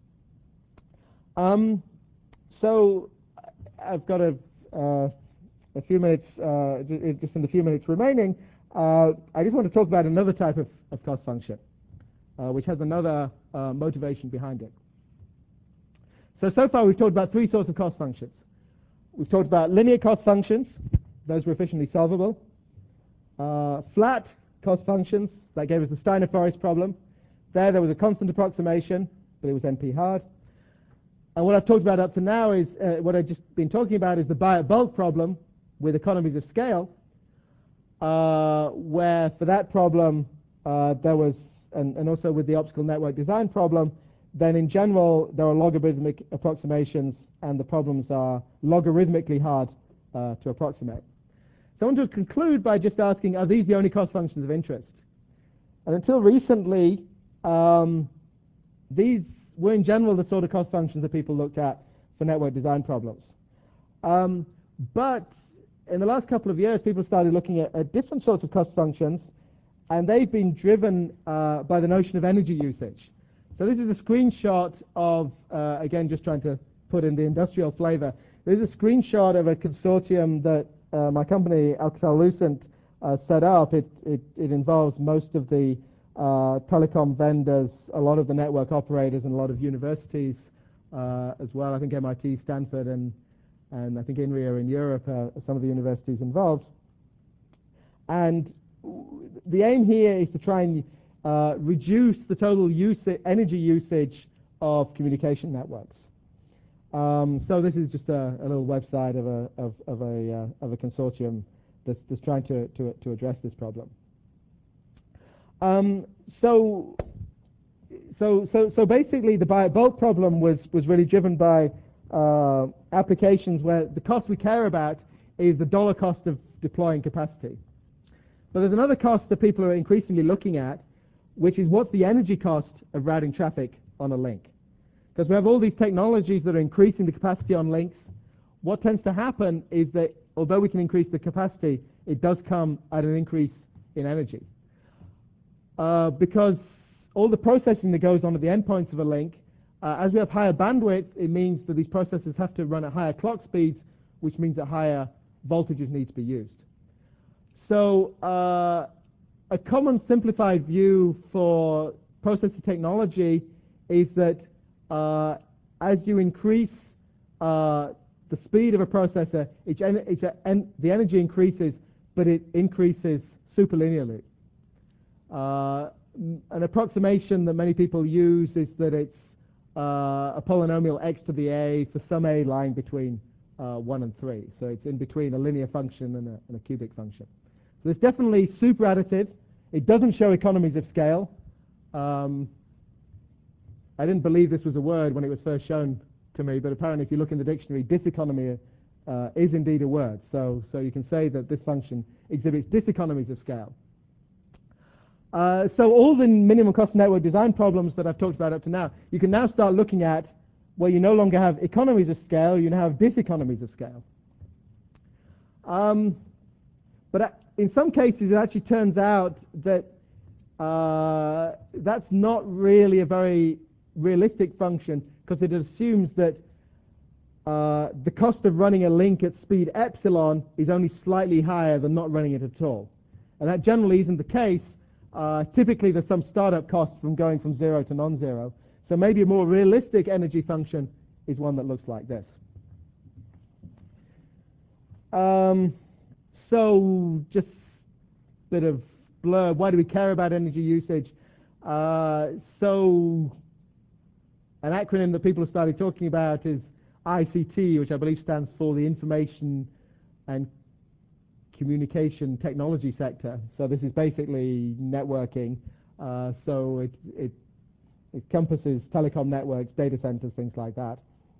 Um, so I've got a, uh, a few minutes, uh, just in the few minutes remaining, uh, I just want to talk about another type of, of cost function, uh, which has another uh, motivation behind it. So, so far we've talked about three sorts of cost functions. We've talked about linear cost functions, those were efficiently solvable. Uh, flat cost functions, that gave us the Steiner-Forest problem. There, there was a constant approximation, but it was N P hard. And what I've talked about up to now is, uh, what I've just been talking about is the Biot bulk problem with economies of scale, uh, where for that problem uh, there was, and, and also with the optical network design problem, then in general there are logarithmic approximations and the problems are logarithmically hard uh, to approximate. So I want to conclude by just asking, are these the only cost functions of interest? And until recently, um, these were in general the sort of cost functions that people looked at for network design problems. Um, but in the last couple of years, people started looking at, at different sorts of cost functions, and they've been driven uh, by the notion of energy usage. So this is a screenshot of, uh, again, just trying to put in the industrial flavor. This is a screenshot of a consortium that uh, my company, Alcatel-Lucent, uh, set up. It, it, it involves most of the uh, telecom vendors, a lot of the network operators, and a lot of universities uh, as well. I think M I T, Stanford, and, and I think INRIA in Europe are some of the universities involved. And the aim here is to try and uh, reduce the total use energy usage of communication networks. Um, so this is just a, a little website of a of, of a uh, of a consortium that's, that's trying to, to to address this problem. Um, so so so so basically, the Biot bulk problem was was really driven by uh, applications where the cost we care about is the dollar cost of deploying capacity. But there's another cost that people are increasingly looking at, which is what's the energy cost of routing traffic on a link. Because we have all these technologies that are increasing the capacity on links. What tends to happen is that although we can increase the capacity, it does come at an increase in energy. Uh, because all the processing that goes on at the endpoints of a link, uh, as we have higher bandwidth, it means that these processors have to run at higher clock speeds, which means that higher voltages need to be used. So uh, a common simplified view for processor technology is that uh, as you increase uh, the speed of a processor, it's en it's en the energy increases, but it increases superlinearly. Uh, an approximation that many people use is that it's uh, a polynomial x to the a for some a lying between uh, one and three. So it's in between a linear function and a, and a cubic function. So it's definitely super additive. It doesn't show economies of scale. Um, I didn't believe this was a word when it was first shown to me, but apparently if you look in the dictionary, diseconomy uh, is indeed a word. So, so you can say that this function exhibits diseconomies of scale. Uh, so all the minimum cost network design problems that I've talked about up to now, you can now start looking at where you no longer have economies of scale, you now have diseconomies of scale. Um, but in some cases, it actually turns out that uh, that's not really a very realistic function, because it assumes that uh, the cost of running a link at speed epsilon is only slightly higher than not running it at all. And that generally isn't the case. Uh, typically, there's some startup cost from going from zero to non-zero. So maybe a more realistic energy function is one that looks like this. Um, so just a bit of blur. Why do we care about energy usage? Uh, so an acronym that people have started talking about is I C T, which I believe stands for the Information and Communication Technology sector. So this is basically networking. Uh, so it, it, it encompasses telecom networks, data centers, things like that.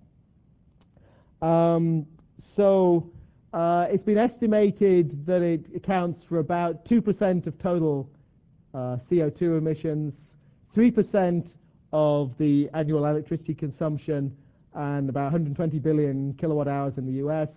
Um, so uh, it's been estimated that it accounts for about two percent of total uh, C O two emissions, three percent of the annual electricity consumption, and about one hundred twenty billion kilowatt hours in the U S.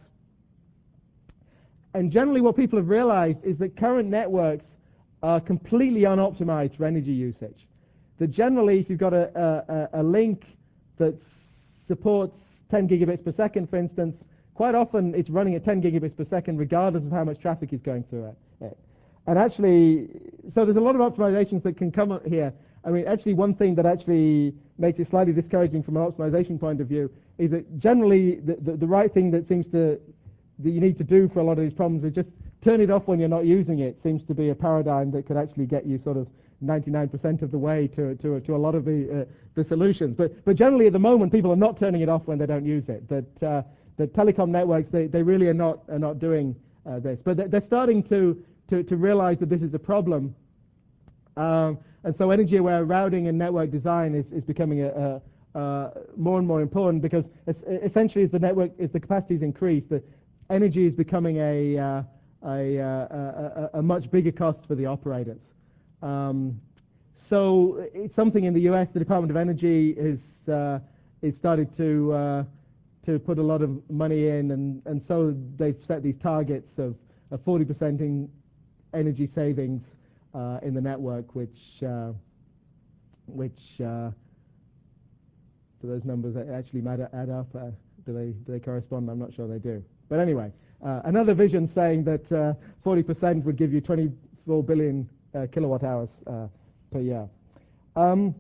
And generally what people have realized is that current networks are completely unoptimized for energy usage. That generally if you've got a, a, a link that supports ten gigabits per second, for instance, quite often it's running at ten gigabits per second regardless of how much traffic is going through it. And actually, so there's a lot of optimizations that can come up here. I mean, actually one thing that actually makes it slightly discouraging from an optimization point of view is that generally the, the, the right thing that seems to that you need to do for a lot of these problems is just turn it off when you're not using it. Seems to be a paradigm that could actually get you sort of ninety-nine percent of the way to, to, to a lot of the, uh, the solutions. But, but generally at the moment people are not turning it off when they don't use it. That uh, the telecom networks, they, they really are not, are not doing uh, this. But they're starting to, to, to realize that this is a problem. Um, and so energy aware routing and network design is, is becoming a, a, uh, more and more important, because essentially as the network, as the capacity is increased, the energy is becoming a, uh, a, a, a, a much bigger cost for the operators. Um, so it's something in the U S, the Department of Energy has uh, is started to uh, to put a lot of money in, and, and so they've set these targets of, of forty percent in energy savings uh, in the network, which uh, which uh, do those numbers actually add up? Uh, do they do they correspond? I'm not sure they do. But anyway, uh, another vision saying that uh, forty percent would give you twenty-four billion uh, kilowatt hours uh, per year. Um,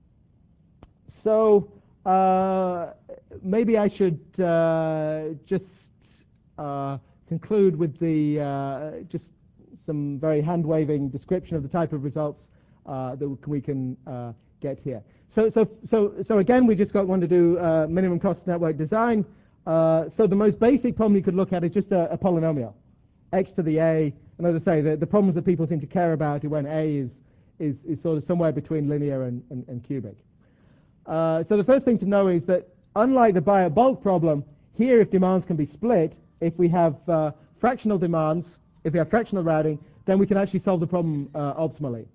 so uh, maybe I should uh, just uh, conclude with the uh, just some very hand-waving description of the type of results uh, that we can uh, get here. So, so, so, so again, we just got one to do uh, minimum cost network design. Uh, so the most basic problem you could look at is just a, a polynomial, x to the a. And as I say, the, the problems that people seem to care about are when a is, is, is sort of somewhere between linear and, and, and cubic. Uh, so the first thing to know is that unlike the buy at bulk problem, here if demands can be split, if we have uh, fractional demands, if we have fractional routing, then we can actually solve the problem uh, optimally.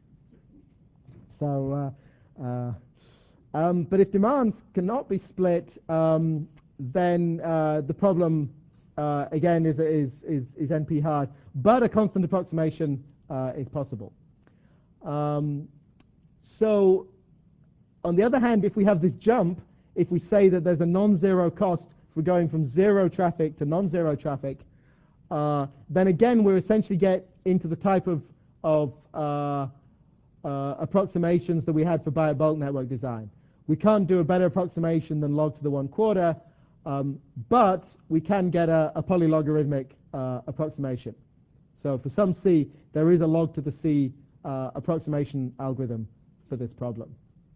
So, uh, uh, um, but if demands cannot be split, um, then uh, the problem uh, again is, is, is, is N P hard, but a constant approximation uh, is possible. Um, so on the other hand, if we have this jump, if we say that there's a non-zero cost for going from zero traffic to non-zero traffic, uh, then again we essentially get into the type of, of uh, uh, approximations that we had for buy at bulk network design. We can't do a better approximation than log to the one quarter, um, but we can get a, a polylogarithmic uh, approximation. So for some C, there is a log to the C uh, approximation algorithm for this problem.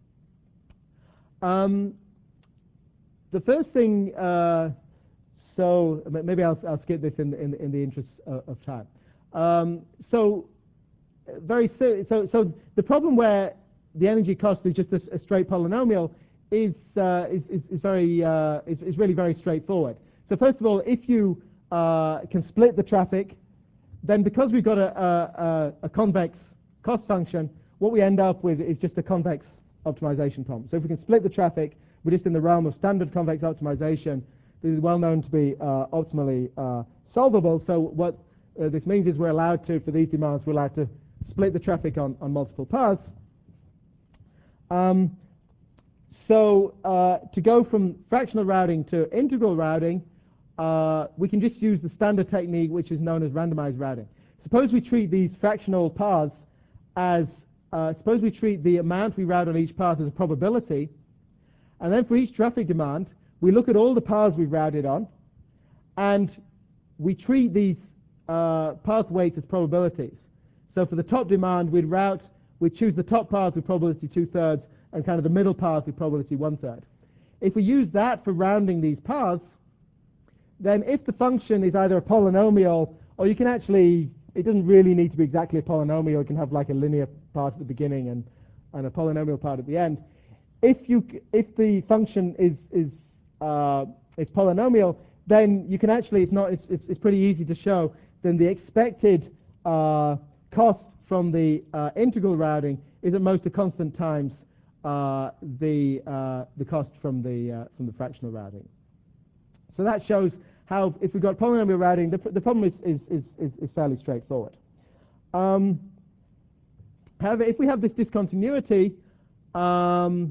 Um, the first thing, uh, so maybe I'll, I'll skip this in, in, in the interest of, of time. Um, so, very so so the problem where the energy cost is just a, a straight polynomial is, uh, is, is is very uh, is, is really very straightforward. So first of all, if you uh, can split the traffic, then because we've got a, a, a convex cost function, what we end up with is just a convex optimization problem. So if we can split the traffic, we're just in the realm of standard convex optimization. This is well known to be uh, optimally uh, solvable. So what uh, this means is we're allowed to, for these demands, we're allowed to split the traffic on, on multiple paths. Um, so uh, to go from fractional routing to integral routing, uh, we can just use the standard technique which is known as randomized routing. Suppose we treat these fractional paths as, uh, suppose we treat the amount we route on each path as a probability, and then for each traffic demand, we look at all the paths we've routed on, and we treat these uh, path weights as probabilities. So for the top demand, we'd route, we'd choose the top path with probability two-thirds, and kind of the middle path with probability one-third. If we use that for rounding these paths, then if the function is either a polynomial, or you can actually, it doesn't really need to be exactly a polynomial, you can have like a linear part at the beginning and, and a polynomial part at the end. If you, if the function is, is uh, it's polynomial, then you can actually, it's not, it's, it's, it's pretty easy to show, then the expected uh, cost from the uh, integral routing is at most a constant times uh, the, uh, the cost from the, uh, from the fractional routing. So that shows how, if we've got polynomial routing, the, the problem is, is, is, is, is fairly straightforward. Um, however, if we have this discontinuity, um,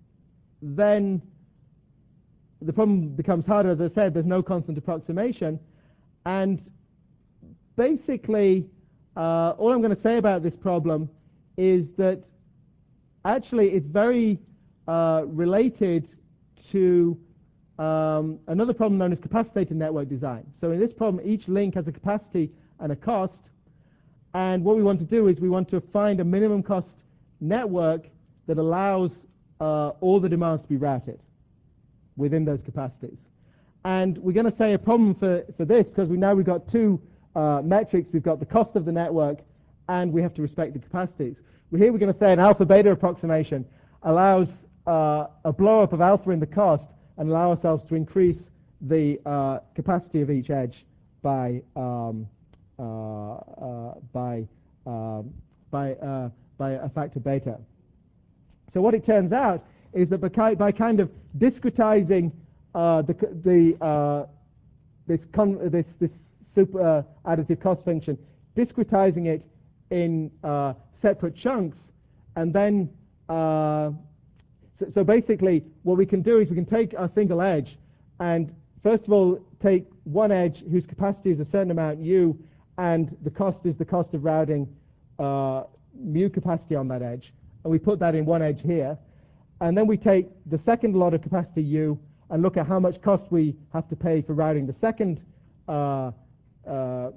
then the problem becomes harder. As I said, there's no constant approximation. And basically, uh, all I'm going to say about this problem is that actually it's very uh, related to um, another problem known as capacitated network design. So in this problem, each link has a capacity and a cost. And what we want to do is we want to find a minimum cost network that allows uh, all the demands to be routed within those capacities. And we're going to say a problem for, for this, because we now we've got two uh, metrics. We've got the cost of the network, and we have to respect the capacities. Well, here we're going to say an alpha-beta approximation allows uh, a blow-up of alpha in the cost and allow ourselves to increase the uh, capacity of each edge by um, uh, uh, by um, by uh, by a factor beta. So what it turns out is that by, by kind of discretizing uh, the the uh, this con this this super uh, additive cost function, discretizing it in uh, separate chunks, and then uh, so, so basically what we can do is we can take our single edge and first of all take one edge whose capacity is a certain amount u, and the cost is the cost of routing uh, mu capacity on that edge, and we put that in one edge here, and then we take the second lot of capacity u and look at how much cost we have to pay for routing the second uh, uh, uh,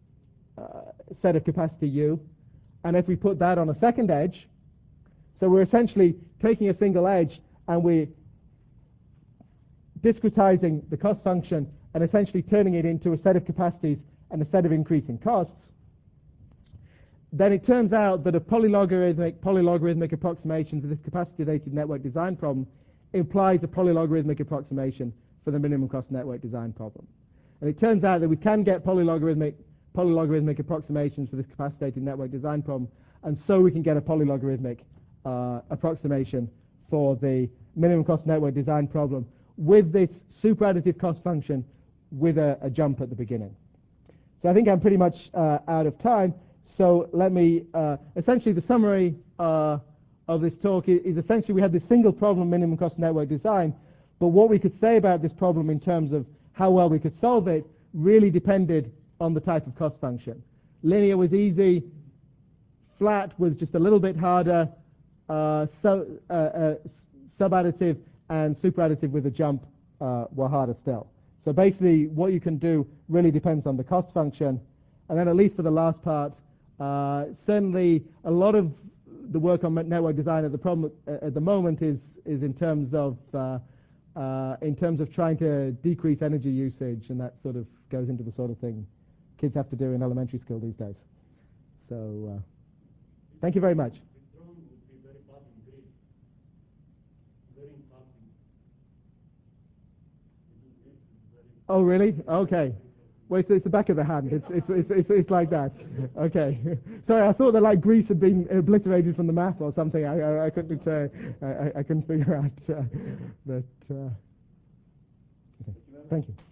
set of capacity u, and if we put that on a second edge, so we're essentially taking a single edge and we're discretizing the cost function and essentially turning it into a set of capacities and a set of increasing costs, then it turns out that a polylogarithmic, polylogarithmic approximation to this capacitated network design problem implies a polylogarithmic approximation for the minimum cost network design problem. And it turns out that we can get polylogarithmic, polylogarithmic approximations for this capacitated network design problem, and so we can get a polylogarithmic uh, approximation for the minimum cost network design problem with this superadditive cost function with a, a jump at the beginning. So I think I'm pretty much uh, out of time. So let me, uh, essentially the summary uh, of this talk is, is essentially we had this single problem, minimum cost network design, but what we could say about this problem in terms of how well we could solve it really depended on the type of cost function. Linear was easy, flat was just a little bit harder, uh, so, uh, uh, subadditive and superadditive with a jump uh, were harder still. So basically what you can do really depends on the cost function. And then at least for the last part, uh, certainly a lot of the work on network design at the, problem, uh, at the moment is, is in terms of uh, uh, in terms of trying to decrease energy usage, and that sort of goes into the sort of thing kids have to do in elementary school these days. So, uh, thank you very much. Oh, really? Okay. Wait, so it's the back of the hand. It's it's it's it's, it's like that. Okay. Sorry, I thought that like Greece had been obliterated from the map or something. I I, I couldn't uh, I I couldn't figure out uh, that. Uh, okay. Thank you.